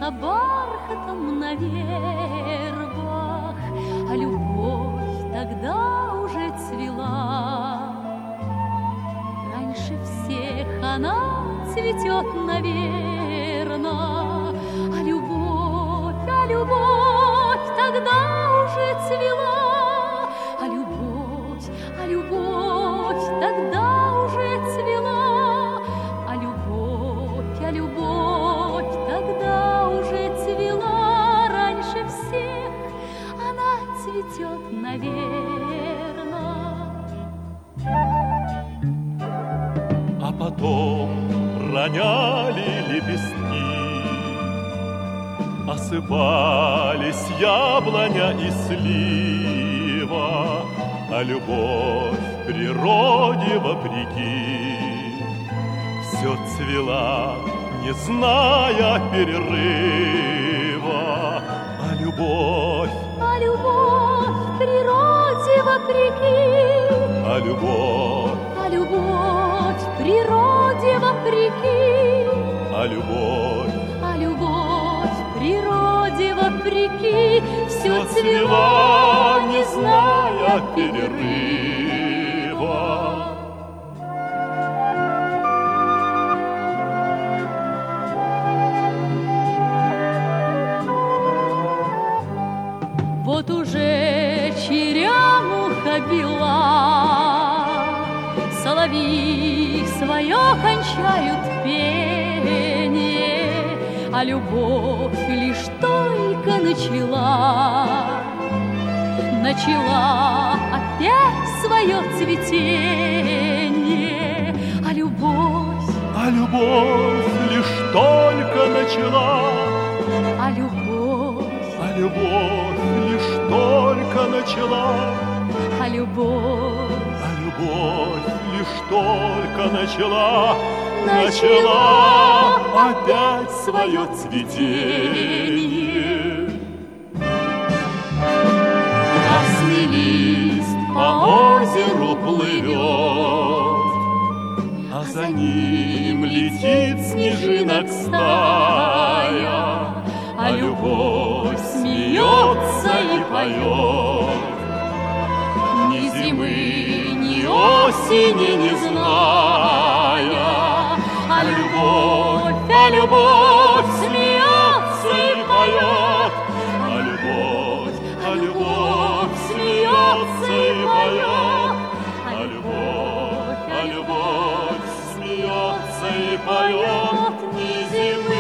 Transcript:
бархатом на вербах, а любовь тогда уже цвела. Раньше всех она цветет, наверно, а любовь тогда уже цвела. А любовь тогда уже цвела. А любовь тогда уже цвела. Раньше всех она цветет, наверно. А потом роняли лепестки, осыпались яблоня и слива, а любовь природе вопреки все цвела, не зная перерыва. А любовь природе вопреки, а любовь природе вопреки, а любовь природе вопреки все цвела, не зная перерыва. Вот уже черемуха бела, соловьи свое кончают пение, а любовь лишь только начала опять свое цветение. А любовь лишь только начала, а любовь лишь только начала, а любовь лишь только начала опять свое цветение. Красный лист по озеру плывет, а за ним летит снежинок стая, а любовь смеется и поет, ни зимы, ни осени не зная. А любовь смеется и поет, а любовь смеется и поет, а любовь смеется и поет, ни зимы,